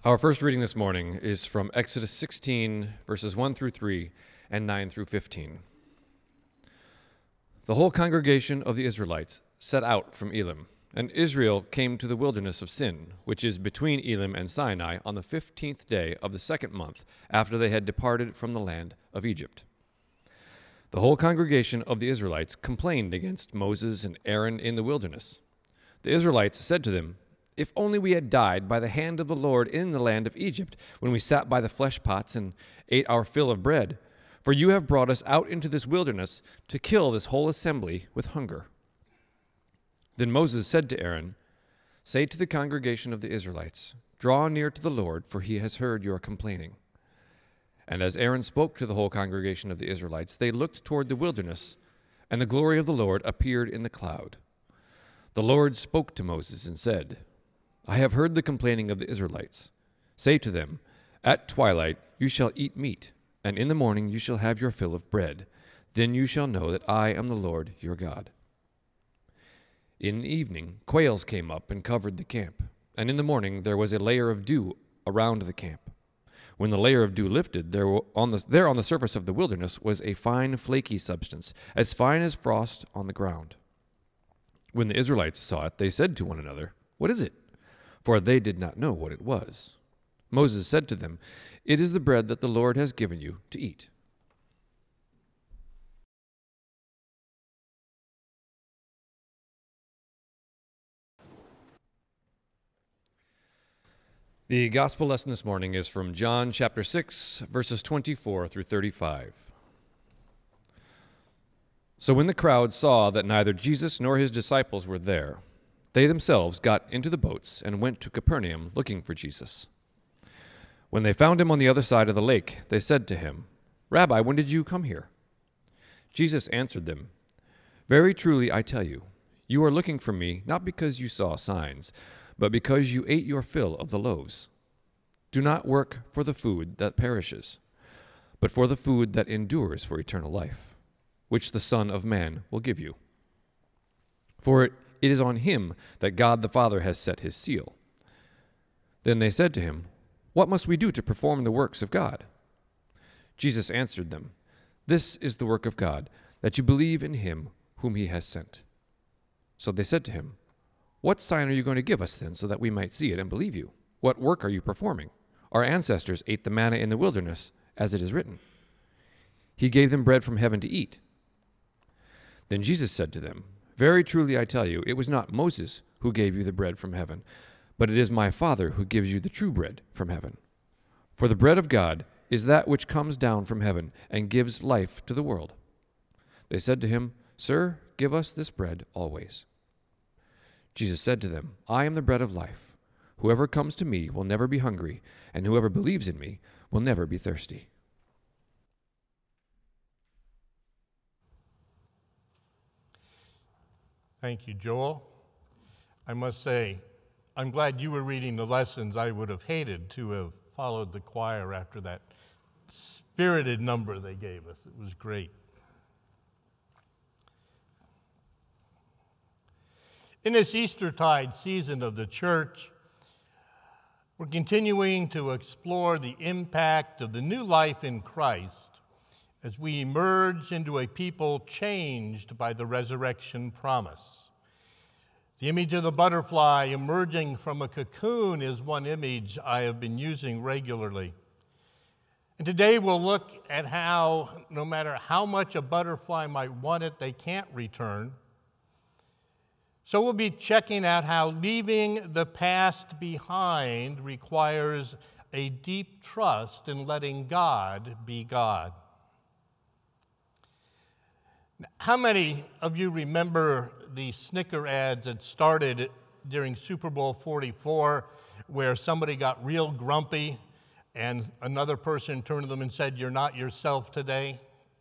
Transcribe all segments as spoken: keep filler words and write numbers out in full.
Our first reading this morning is from Exodus sixteen, verses one through three and nine through fifteen. The whole congregation of the Israelites set out from Elim, and Israel came to the wilderness of Sin, which is between Elim and Sinai, on the fifteenth day of the second month after they had departed from the land of Egypt. The whole congregation of the Israelites complained against Moses and Aaron in the wilderness. The Israelites said to them, "If only we had died by the hand of the Lord in the land of Egypt, when we sat by the flesh pots and ate our fill of bread. For you have brought us out into this wilderness to kill this whole assembly with hunger." Then Moses said to Aaron, "Say to the congregation of the Israelites, 'Draw near to the Lord, for he has heard your complaining.'" And as Aaron spoke to the whole congregation of the Israelites, they looked toward the wilderness, and the glory of the Lord appeared in the cloud. The Lord spoke to Moses and said, "I have heard the complaining of the Israelites. Say to them, 'At twilight you shall eat meat, and in the morning you shall have your fill of bread. Then you shall know that I am the Lord your God.'" In the evening quails came up and covered the camp, and in the morning there was a layer of dew around the camp. When the layer of dew lifted, there on the, there on the surface of the wilderness was a fine flaky substance, as fine as frost on the ground. When the Israelites saw it, they said to one another, "What is it?" For they did not know what it was. Moses said to them, "It is the bread that the Lord has given you to eat." The gospel lesson this morning is from John chapter six, verses twenty-four through thirty-five. So when the crowd saw that neither Jesus nor his disciples were there, they themselves got into the boats and went to Capernaum looking for Jesus. When they found him on the other side of the lake, they said to him, "Rabbi, when did you come here?" Jesus answered them, "Very truly I tell you, you are looking for me not because you saw signs, but because you ate your fill of the loaves. Do not work for the food that perishes, but for the food that endures for eternal life, which the Son of Man will give you. For it It is on him that God the Father has set his seal." Then they said to him, "What must we do to perform the works of God?" Jesus answered them, "This is the work of God, that you believe in him whom he has sent." So they said to him, "What sign are you going to give us then, so that we might see it and believe you? What work are you performing? Our ancestors ate the manna in the wilderness, as it is written, 'He gave them bread from heaven to eat.'" Then Jesus said to them, "Very truly I tell you, it was not Moses who gave you the bread from heaven, but it is my Father who gives you the true bread from heaven. For the bread of God is that which comes down from heaven and gives life to the world." They said to him, "Sir, give us this bread always." Jesus said to them, "I am the bread of life. Whoever comes to me will never be hungry, and whoever believes in me will never be thirsty." Thank you, Joel. I must say, I'm glad you were reading the lessons. I would have hated to have followed the choir after that spirited number they gave us. It was great. In this Eastertide season of the church, we're continuing to explore the impact of the new life in Christ as we emerge into a people changed by the resurrection promise. The image of the butterfly emerging from a cocoon is one image I have been using regularly. And today we'll look at how, no matter how much a butterfly might want it, they can't return. So we'll be checking out how leaving the past behind requires a deep trust in letting God be God. How many of you remember the Snicker ads that started during Super Bowl forty-four where somebody got real grumpy and another person turned to them and said, "You're not yourself today"?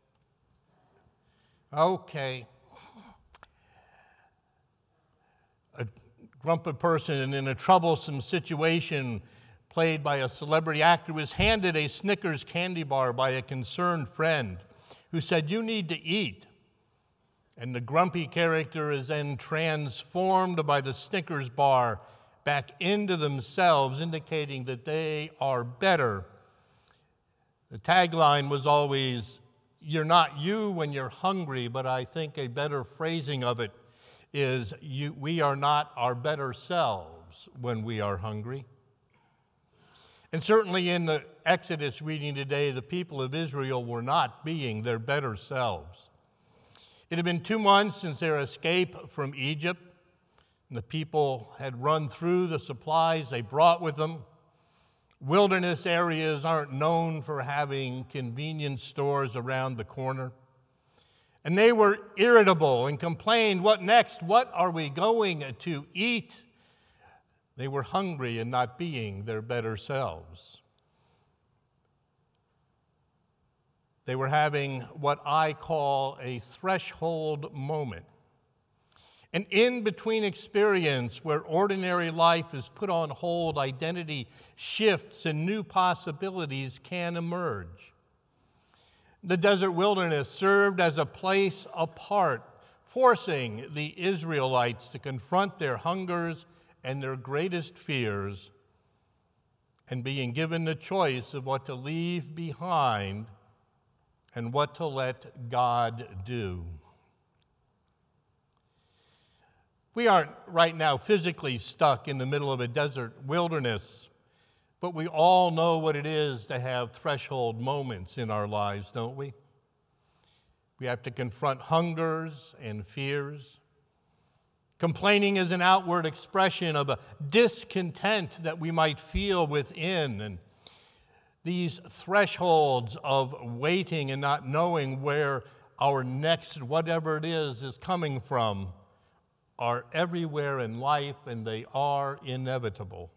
Okay. A grumpy person in a troublesome situation played by a celebrity actor was handed a Snickers candy bar by a concerned friend who said, "You need to eat." And the grumpy character is then transformed by the Snickers bar back into themselves, indicating that they are better. The tagline was always, "You're not you when you're hungry," but I think a better phrasing of it is, you, we are not our better selves when we are hungry. And certainly in the Exodus reading today, the people of Israel were not being their better selves. It had been two months since their escape from Egypt, and the people had run through the supplies they brought with them. Wilderness areas aren't known for having convenience stores around the corner. And they were irritable and complained, "What next? What are we going to eat?" They were hungry and not being their better selves. They were having what I call a threshold moment. An in-between experience where ordinary life is put on hold, identity shifts, and new possibilities can emerge. The desert wilderness served as a place apart, forcing the Israelites to confront their hungers and their greatest fears, and being given the choice of what to leave behind and what to let God do. We aren't right now physically stuck in the middle of a desert wilderness, but we all know what it is to have threshold moments in our lives, don't we? We have to confront hungers and fears. Complaining is an outward expression of a discontent that we might feel within. And these thresholds of waiting and not knowing where our next whatever it is is coming from are everywhere in life, and they are inevitable.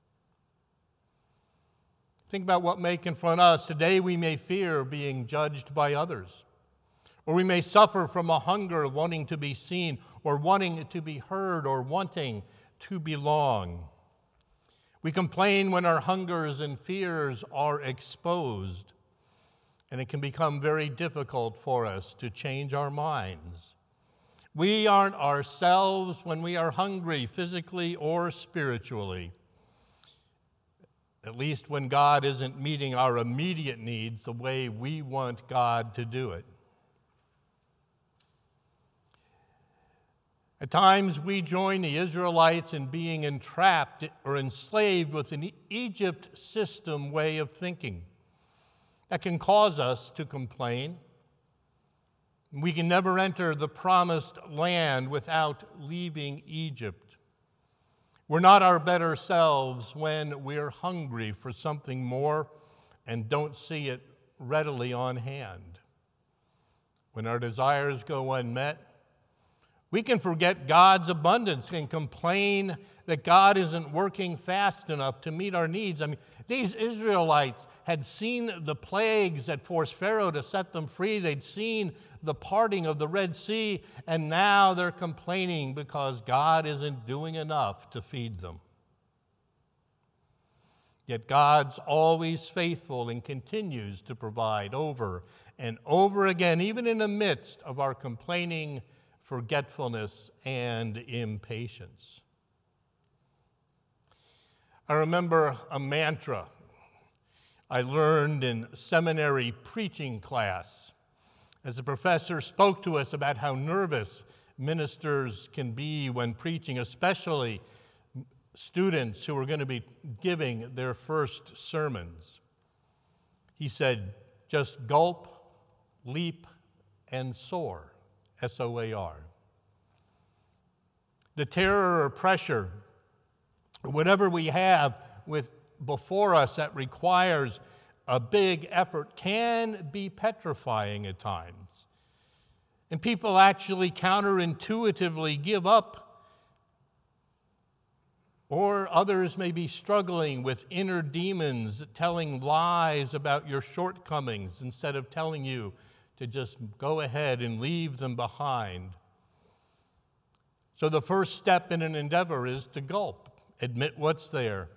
Think about what may confront us. Today we may fear being judged by others, or we may suffer from a hunger of wanting to be seen, or wanting to be heard, or wanting to belong. We complain when our hungers and fears are exposed, and it can become very difficult for us to change our minds. We aren't ourselves when we are hungry, physically or spiritually. At least when God isn't meeting our immediate needs the way we want God to do it. At times we join the Israelites in being entrapped or enslaved with an Egypt system way of thinking that can cause us to complain. We can never enter the promised land without leaving Egypt. We're not our better selves when we're hungry for something more and don't see it readily on hand. When our desires go unmet, we can forget God's abundance and complain that God isn't working fast enough to meet our needs. I mean, these Israelites had seen the plagues that forced Pharaoh to set them free. They'd seen the parting of the Red Sea, and now they're complaining because God isn't doing enough to feed them. Yet God's always faithful and continues to provide over and over again, even in the midst of our complaining, forgetfulness, and impatience. I remember a mantra I learned in seminary preaching class as the professor spoke to us about how nervous ministers can be when preaching, especially students who are going to be giving their first sermons. He said, just gulp, leap, and soar, S O A R. The terror or pressure, whatever we have with before us that requires a big effort, can be petrifying at times. And people actually counterintuitively give up, or others may be struggling with inner demons telling lies about your shortcomings instead of telling you to just go ahead and leave them behind. So the first step in an endeavor is to gulp, admit what's there.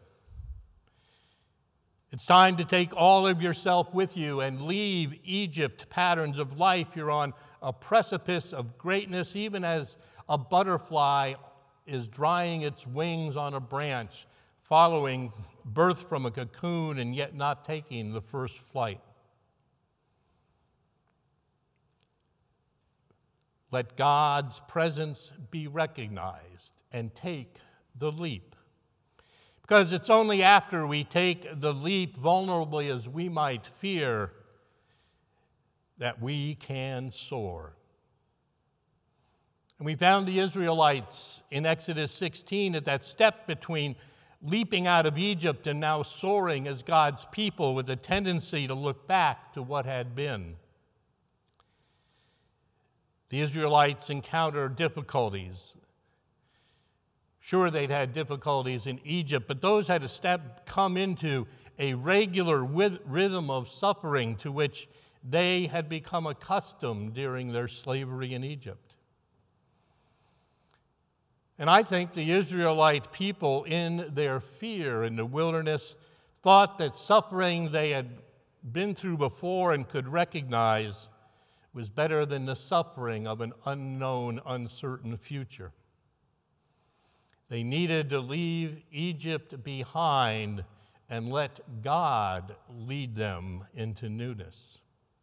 It's time to take all of yourself with you and leave Egypt patterns of life. You're on a precipice of greatness, even as a butterfly is drying its wings on a branch, following birth from a cocoon and yet not taking the first flight. Let God's presence be recognized and take the leap. Because it's only after we take the leap, vulnerably as we might fear, that we can soar. And we found the Israelites in Exodus sixteen at that step between leaping out of Egypt and now soaring as God's people with a tendency to look back to what had been. The Israelites encountered difficulties. Sure, they'd had difficulties in Egypt, but those had a step come into a regular rhythm of suffering to which they had become accustomed during their slavery in Egypt. And I think the Israelite people, in their fear in the wilderness, thought that suffering they had been through before and could recognize was better than the suffering of an unknown, uncertain future. They needed to leave Egypt behind and let God lead them into newness.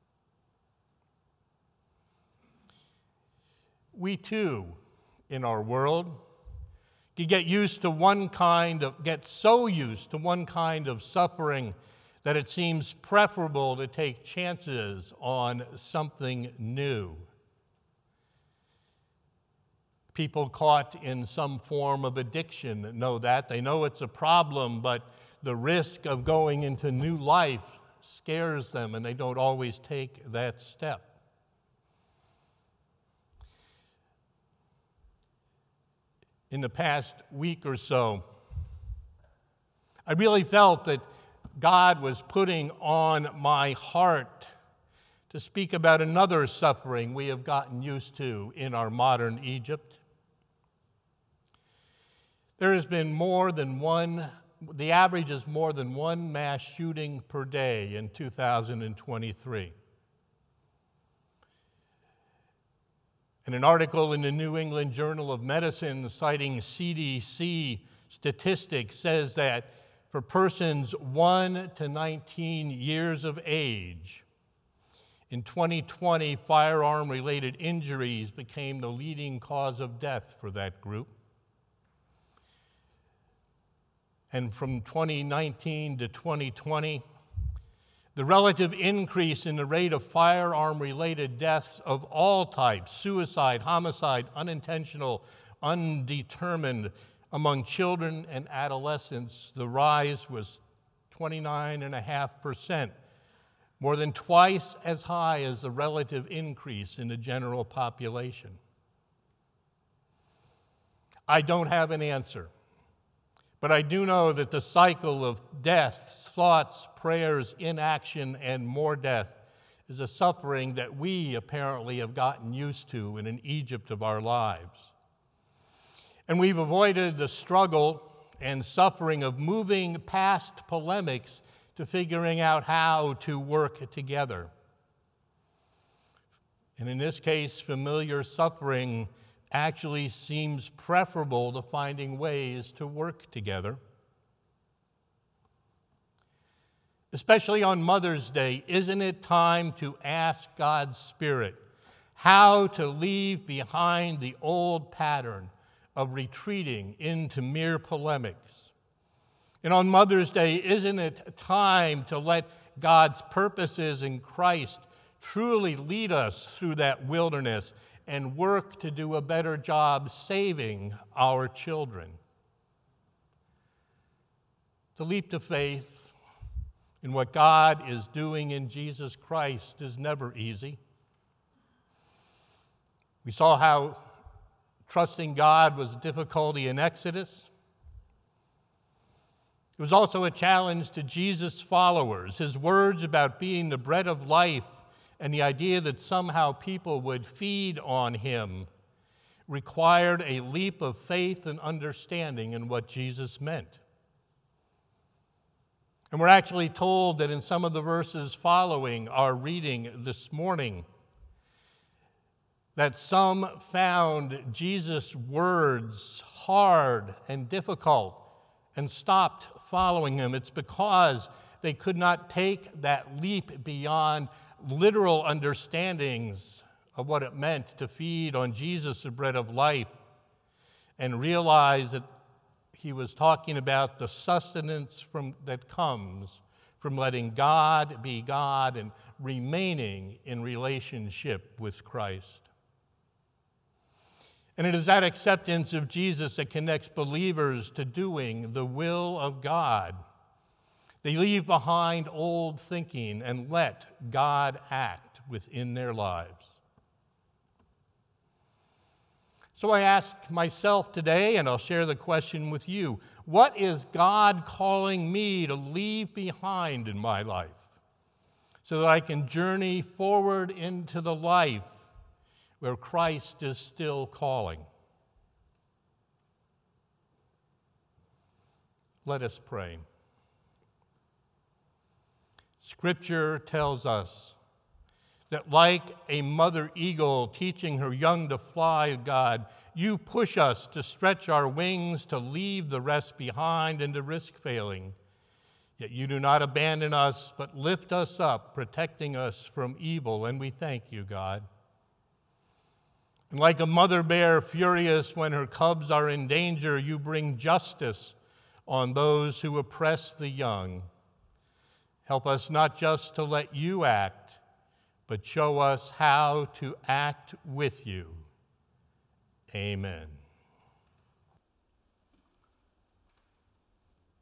We too, in our world, can get used to one kind of, get so used to one kind of suffering that it seems preferable to take chances on something new. People caught in some form of addiction know that. They know it's a problem, but the risk of going into new life scares them, and they don't always take that step. In the past week or so, I really felt that God was putting on my heart to speak about another suffering we have gotten used to in our modern Egypt. There has been more than one, the average is more than one mass shooting per day in two thousand twenty-three. And an article in the New England Journal of Medicine citing C D C statistics says that for persons one to nineteen years of age, in twenty twenty, firearm-related injuries became the leading cause of death for that group. And from twenty nineteen to twenty twenty, the relative increase in the rate of firearm-related deaths of all types, suicide, homicide, unintentional, undetermined, among children and adolescents, the rise was twenty-nine point five percent, more than twice as high as the relative increase in the general population. I don't have an answer, but I do know that the cycle of deaths, thoughts, prayers, inaction, and more death is a suffering that we apparently have gotten used to in an Egypt of our lives. And we've avoided the struggle and suffering of moving past polemics to figuring out how to work together. And in this case, familiar suffering actually seems preferable to finding ways to work together. Especially on Mother's Day, isn't it time to ask God's Spirit how to leave behind the old pattern of retreating into mere polemics? And on Mother's Day, isn't it time to let God's purposes in Christ truly lead us through that wilderness and work to do a better job saving our children? The leap to faith in what God is doing in Jesus Christ is never easy. We saw how trusting God was a difficulty in Exodus. It was also a challenge to Jesus' followers. His words about being the bread of life and the idea that somehow people would feed on him required a leap of faith and understanding in what Jesus meant. And we're actually told that in some of the verses following our reading this morning, that some found Jesus' words hard and difficult and stopped following him. It's because they could not take that leap beyond literal understandings of what it meant to feed on Jesus, the bread of life, and realize that he was talking about the sustenance from, that comes from letting God be God and remaining in relationship with Christ. And it is that acceptance of Jesus that connects believers to doing the will of God. They leave behind old thinking and let God act within their lives. So I ask myself today, and I'll share the question with you, what is God calling me to leave behind in my life so that I can journey forward into the life where Christ is still calling? Let us pray. Scripture tells us that like a mother eagle teaching her young to fly, God, you push us to stretch our wings, to leave the rest behind and to risk failing. Yet you do not abandon us, but lift us up, protecting us from evil, and we thank you, God. And like a mother bear furious when her cubs are in danger, you bring justice on those who oppress the young. Help us not just to let you act, but show us how to act with you. Amen.